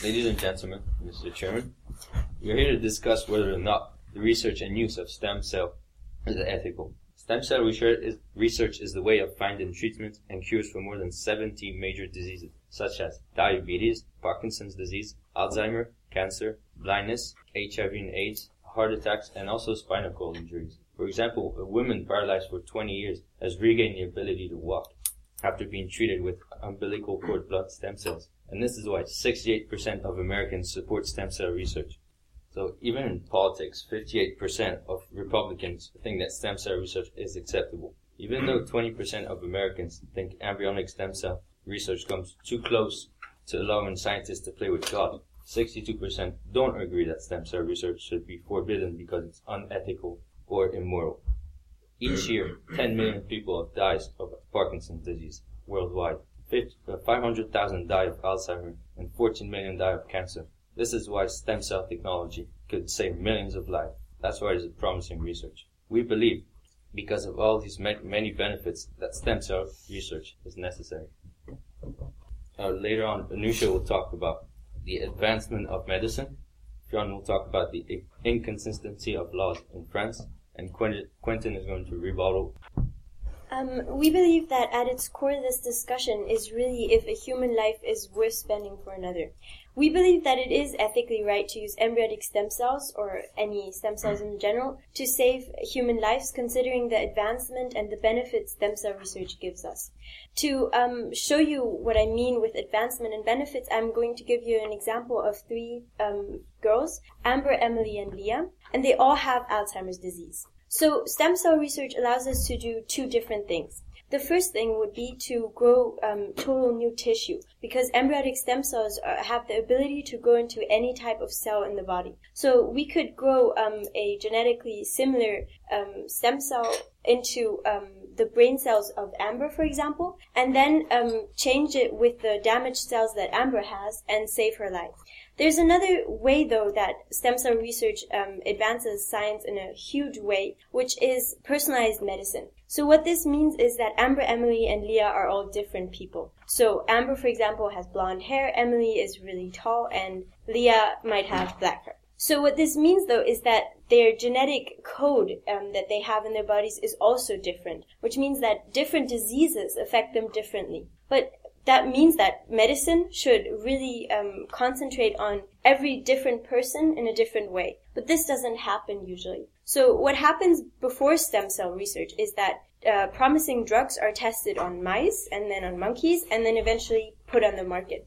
Ladies and gentlemen, Mr. Chairman, we are here to discuss whether or not the research and use of stem cell is ethical. Stem cell research is the way of finding treatments and cures for more than 70 major diseases, such as diabetes, Parkinson's disease, Alzheimer, cancer, blindness, HIV and AIDS, heart attacks, and also spinal cord injuries. For example, a woman paralyzed for 20 years has regained the ability to walk after being treated with umbilical cord blood stem cells. And this is why 68% of Americans support stem cell research. So even in politics, 58% of Republicans think that stem cell research is acceptable. Even though 20% of Americans think embryonic stem cell research comes too close to allowing scientists to play with God, 62% don't agree that stem cell research should be forbidden because it's unethical or immoral. Each year, 10 million people have died of Parkinson's disease worldwide. 500,000 die of Alzheimer, and 14 million die of cancer. This is why stem cell technology could save millions of lives. That's why it's a promising research. We believe, because of all these many benefits, that stem cell research is necessary. Later on, Anusha will talk about the advancement of medicine. John will talk about the inconsistency of laws in France. And Quentin is going to rebuttal. We believe that at its core this discussion is really if a human life is worth spending for another. We believe that it is ethically right to use embryonic stem cells, or any stem cells in general, to save human lives, considering the advancement and the benefits stem cell research gives us. To show you what I mean with advancement and benefits, I'm going to give you an example of three girls, Amber, Emily, and Leah, and they all have Alzheimer's disease. So stem cell research allows us to do two different things. The first thing would be to grow total new tissue, because embryonic stem cells have the ability to grow into any type of cell in the body. So we could grow a genetically similar stem cell into the brain cells of Amber, for example, and then change it with the damaged cells that Amber has and save her life. There's another way, though, that stem cell research advances science in a huge way, which is personalized medicine. So what this means is that Amber, Emily, and Leah are all different people. So Amber, for example, has blonde hair, Emily is really tall, and Leah might have black hair. So what this means, though, is that their genetic code that they have in their bodies is also different, which means that different diseases affect them differently. But that means that medicine should really concentrate on every different person in a different way. But this doesn't happen usually. So what happens before stem cell research is that promising drugs are tested on mice and then on monkeys and then eventually put on the market.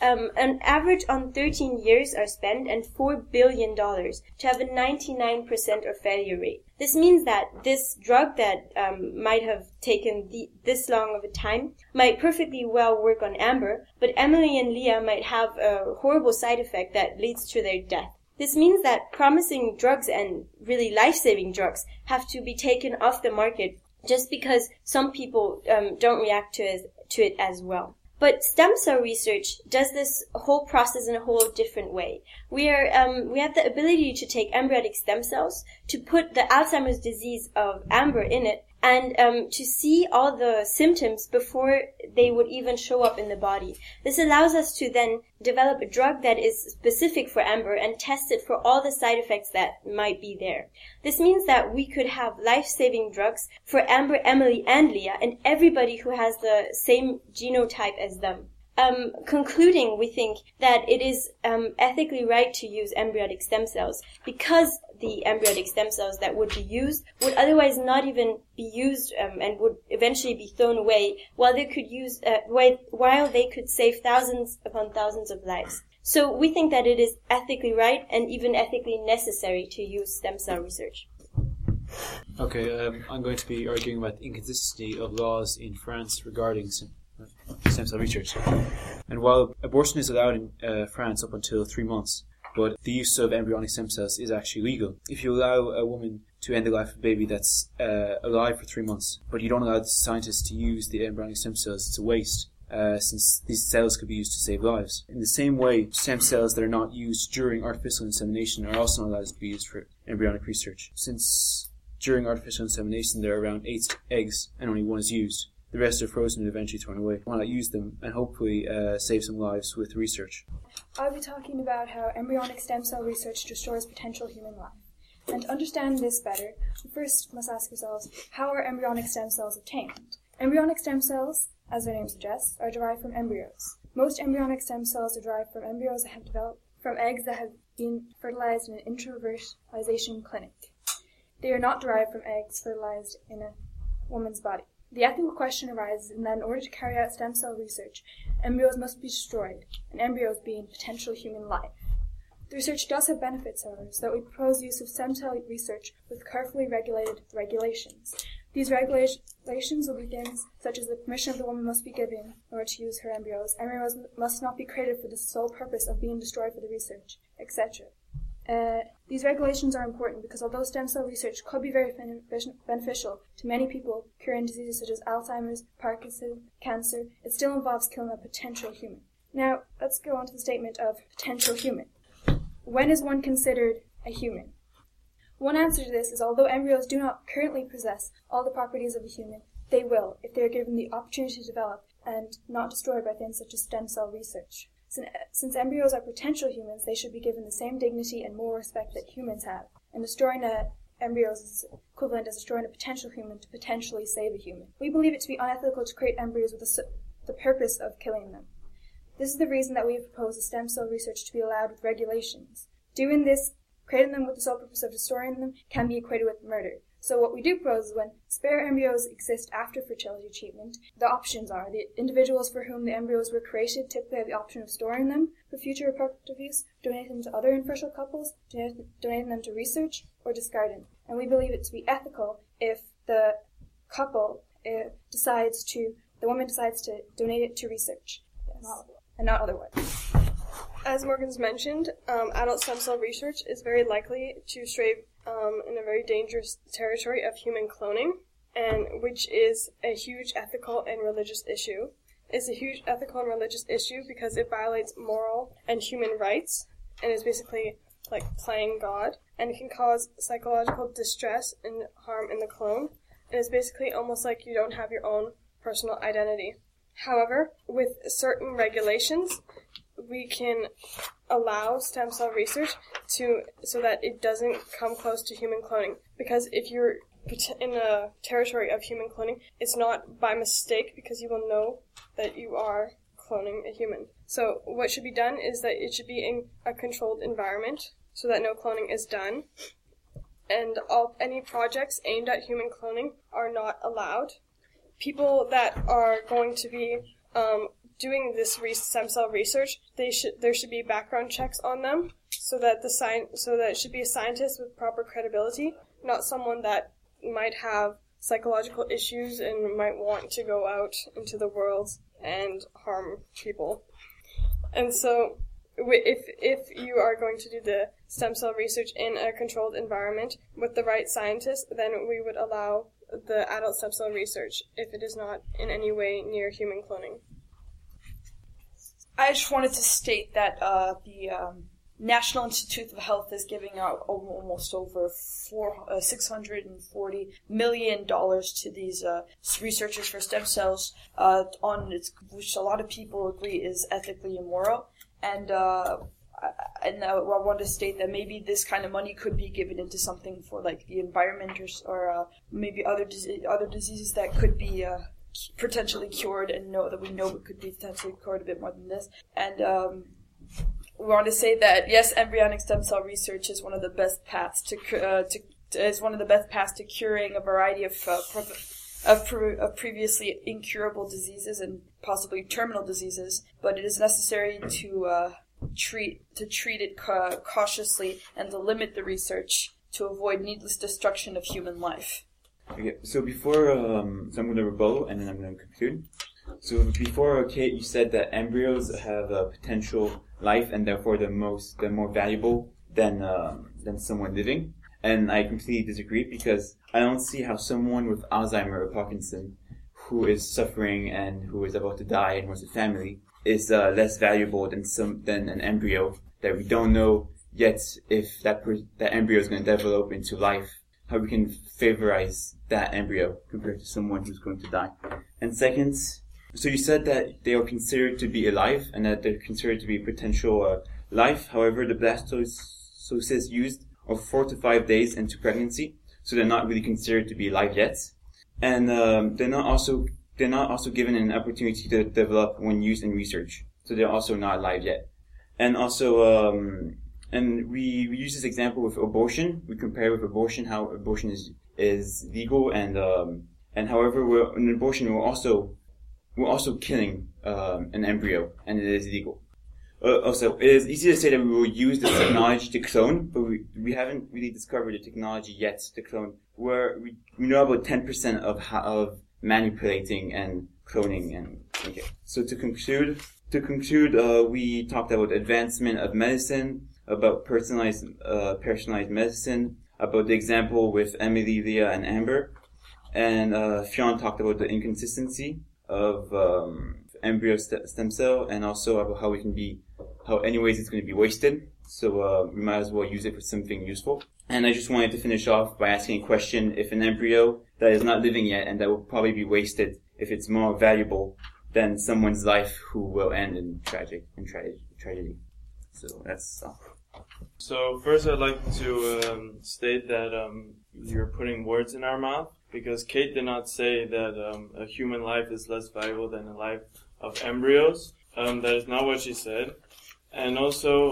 An average on 13 years are spent and $4 billion to have a 99% or failure rate. This means that this drug that might have taken this long of a time might perfectly well work on Amber, but Emily and Leah might have a horrible side effect that leads to their death. This means that promising drugs and really life-saving drugs have to be taken off the market just because some people don't react to it as well. But stem cell research does this whole process in a whole different way. We have the ability to take embryonic stem cells, to put the Alzheimer's disease of Amber in it, and to see all the symptoms before they would even show up in the body. This allows us to then develop a drug that is specific for Amber and test it for all the side effects that might be there. This means that we could have life-saving drugs for Amber, Emily, and Leah, and everybody who has the same genotype as them. Concluding, we think that it is ethically right to use embryonic stem cells because the embryonic stem cells that would be used would otherwise not even be used and would eventually be thrown away, while they could save thousands upon thousands of lives. So we think that it is ethically right and even ethically necessary to use stem cell research. Okay, I'm going to be arguing about the inconsistency of laws in France regarding stem cell research. And while abortion is allowed in France up until 3 months, but the use of embryonic stem cells is actually legal. If you allow a woman to end the life of a baby that's alive for 3 months, but you don't allow the scientists to use the embryonic stem cells, it's a waste, since these cells could be used to save lives. In the same way, stem cells that are not used during artificial insemination are also not allowed to be used for embryonic research. Since during artificial insemination there are around 8 eggs and only 1 is used, The rest are frozen and eventually thrown away. Why not use them and hopefully save some lives with research? I'll be talking about how embryonic stem cell research destroys potential human life. And to understand this better, we first must ask ourselves, how are embryonic stem cells obtained? Embryonic stem cells, as their name suggests, are derived from embryos. Most embryonic stem cells are derived from embryos that have developed from eggs that have been fertilized in an intrafertilization clinic. They are not derived from eggs fertilized in a woman's body. The ethical question arises in that in order to carry out stem cell research, embryos must be destroyed, and embryos being potential human life. The research does have benefits, however, so that we propose the use of stem cell research with carefully regulated regulations. These regulations will be things such as the permission of the woman must be given in order to use her embryos. Embryos must not be created for the sole purpose of being destroyed for the research, etc. These regulations are important because although stem cell research could be very beneficial to many people curing diseases such as Alzheimer's, Parkinson's, cancer, it still involves killing a potential human. Now, let's go on to the statement of potential human. When is one considered a human? One answer to this is although embryos do not currently possess all the properties of a human, they will if they are given the opportunity to develop and not destroyed by things such as stem cell research. Since embryos are potential humans, they should be given the same dignity and moral respect that humans have, and destroying embryos is equivalent as destroying a potential human to potentially save a human. We believe it to be unethical to create embryos with the purpose of killing them. This is the reason that we have proposed stem cell research to be allowed with regulations. Doing this, creating them with the sole purpose of destroying them, can be equated with murder. So what we do propose is when spare embryos exist after fertility treatment, the options are the individuals for whom the embryos were created typically have the option of storing them for future reproductive use, donating them to other infertile couples, donating them to research, or discarding them. And we believe it to be ethical if the couple the woman decides to donate it to research, and not otherwise. As Morgan's mentioned, adult stem cell research is very likely to stray in a very dangerous territory of human cloning, and which is a huge ethical and religious issue. It's a huge ethical and religious issue because it violates moral and human rights, and is basically like playing God, and it can cause psychological distress and harm in the clone, and it's basically almost like you don't have your own personal identity. However, with certain regulations, we can allow stem cell research so that it doesn't come close to human cloning. Because if you're in a territory of human cloning, it's not by mistake because you will know that you are cloning a human. So what should be done is that it should be in a controlled environment so that no cloning is done. And any projects aimed at human cloning are not allowed. People that are going to be doing this stem cell research, there should be background checks on them, so that it should be a scientist with proper credibility, not someone that might have psychological issues and might want to go out into the world and harm people. And so, if you are going to do the stem cell research in a controlled environment with the right scientists, then we would allow the adult stem cell research if it is not in any way near human cloning. I just wanted to state that the National Institute of Health is giving out almost over $640 million to these researchers for stem cells, which a lot of people agree is ethically immoral. And I want to state that maybe this kind of money could be given into something for like the environment or maybe other diseases that could be potentially cured, and we know it could be potentially cured a bit more than this. And we want to say that yes, embryonic stem cell research is one of the best paths to curing a variety of previously incurable diseases and possibly terminal diseases. But it is necessary to treat it cautiously and to limit the research to avoid needless destruction of human life. Okay, so before, so I'm going to rebuttal and then I'm going to conclude. So before, Kate, you said that embryos have a potential life and therefore they're more valuable than someone living. And I completely disagree because I don't see how someone with Alzheimer or Parkinson who is suffering and who is about to die and who has a family is less valuable than an embryo that we don't know yet if that embryo is going to develop into life how we can favorize that embryo compared to someone who's going to die. And second, so you said that they are considered to be alive and that they're considered to be potential life. However, the blastocysts used are 4 to 5 days into pregnancy, so they're not really considered to be alive yet. And they're not also given an opportunity to develop when used in research, so they're also not alive yet. And also, and we use this example with abortion. We compare with abortion how abortion is legal, and however, in abortion we're also killing an embryo, and it is illegal. Also, it is easy to say that we will use the technology to clone, but we haven't really discovered the technology yet to clone. Where we know about 10% of manipulating and cloning. And okay, so to conclude, we talked about advancement of medicine, about personalized medicine, about the example with Emily, Leah, and Amber, and Fionn talked about the inconsistency of embryo stem cell, and also about how anyways it's going to be wasted. So we might as well use it for something useful. And I just wanted to finish off by asking a question: if an embryo that is not living yet and that will probably be wasted, if it's more valuable than someone's life who will end in tragedy. So that's all. So first I'd like to state that you're putting words in our mouth, because Kate did not say that a human life is less valuable than a life of embryos. That is not what she said. And also,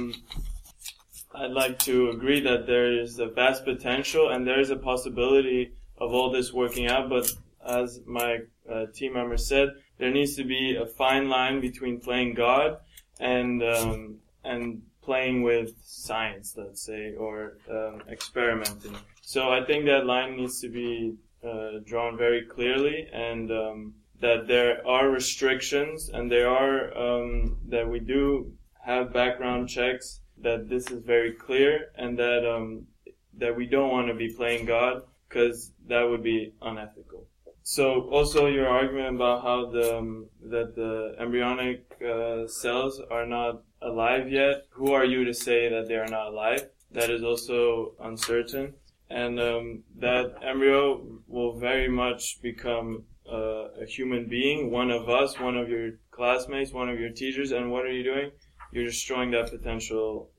I'd like to agree that there is a vast potential and there is a possibility of all this working out, but as my team member said, there needs to be a fine line between playing God and playing with science, let's say, or experimenting. So I think that line needs to be drawn very clearly, and that there are restrictions, and there are that we do have background checks, that this is very clear, and that we don't want to be playing God, because that would be unethical. So also your argument about how that the embryonic cells are not alive yet. Who are you to say that they are not alive? That is also uncertain, and that embryo will very much become a human being, one of us, one of your classmates, one of your teachers. And what are you doing? You're destroying that potential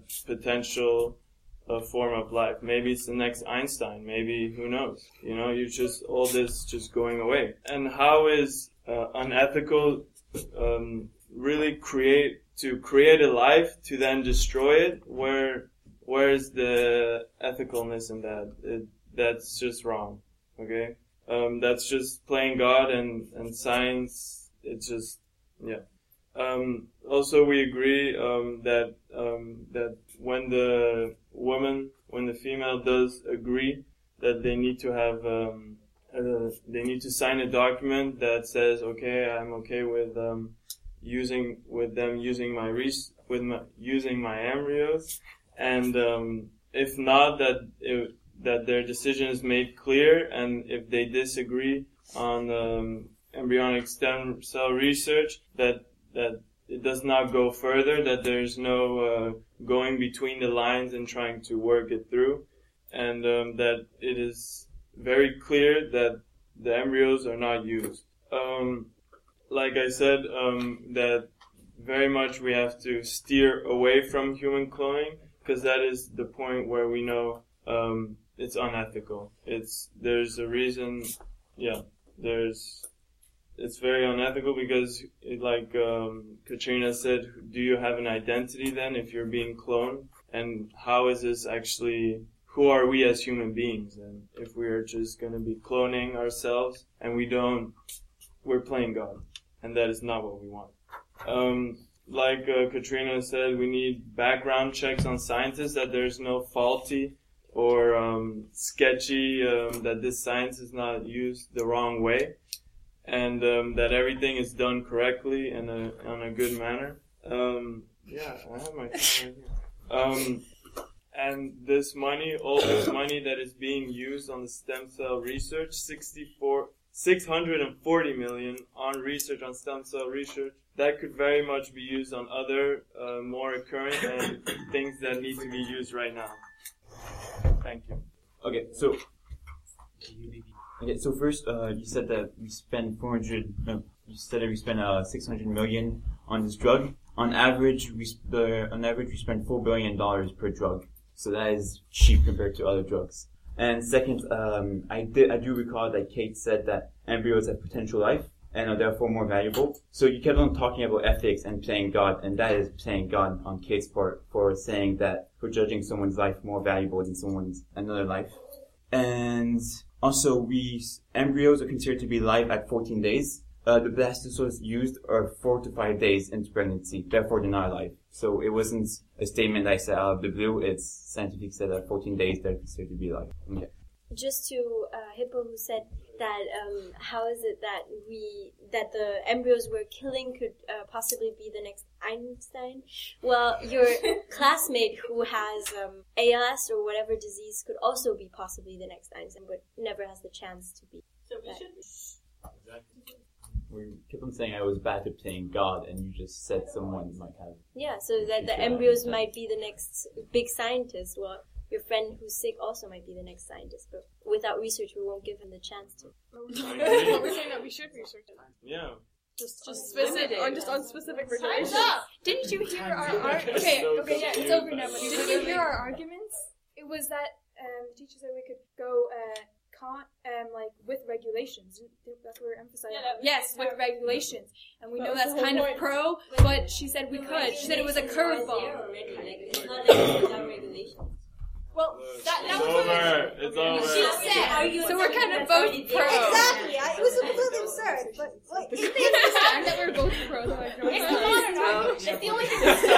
form of life. Maybe it's the next Einstein. Maybe, who knows? You just, all this just going away. And how is unethical really create a life to then destroy it? Where is the ethicalness in that? That's just wrong. Okay? That's just playing God and science. It's just, yeah. Also, we agree that when the female does agree that they need to have they need to sign a document that says, okay, I'm okay with using my embryos, and if not, that their decision is made clear, and if they disagree on embryonic stem cell research, that it does not go further, that there's no going between the lines and trying to work it through, and that it is very clear that the embryos are not used. Like I said, that very much we have to steer away from human cloning, because that is the point where we know it's unethical. There's a reason, it's very unethical, because like Katrina said, do you have an identity then if you're being cloned? And how is this actually, who are we as human beings? And if we're just going to be cloning ourselves and we're playing God. And that is not what we want. Like Katrina said, we need background checks on scientists, that there's no faulty or sketchy, that this science is not used the wrong way, and that everything is done correctly and on a good manner. I have my time right here. And this money, all this money that is being used on the stem cell research, 640 million on research on stem cell research, that could very much be used on other more current and things that need to be used right now. Thank you. Okay, so first, you said that we spend 600 million on this drug. On average, we spend $4 billion per drug. So that is cheap compared to other drugs. And second, I do recall that Kate said that embryos have potential life and are therefore more valuable. So you kept on talking about ethics and playing God, and that is playing God on Kate's part for saying that, for judging someone's life more valuable than another life. And also, embryos are considered to be live at 14 days. The blastocysts used are 4 to 5 days into pregnancy, therefore they're not alive. So it wasn't a statement I said out of the blue, it's scientific said that 14 days they're considered to be alive. Okay. Just to Hippo, who said that how is it that the embryos we're killing could possibly be the next Einstein? Well, your classmate who has ALS or whatever disease could also be possibly the next Einstein, but never has the chance to be. So we should. Exactly. We kept on saying I was bad at playing God, and you just said someone might have. Yeah, so that the embryos might be the next big scientist. Well, your friend who's sick also might be the next scientist, but without research, we won't give him the chance to. We're saying that we should research it. Yeah. Just specific on specific regulations. Didn't you hear our arguments? Okay, yeah, it's over now. But didn't you hear our arguments? It was that the teacher said we could go with regulations. That's what we're emphasizing. Yes, with regulations, and we know that's kind of pro. But she said we could. She said it was a curveball. It's not like without regulations. Well, that It's was over. It's over. she said. So we're kind of both pro. Exactly. It was a little absurd, but like, Did they understand that we're both pro? It's the only thing that's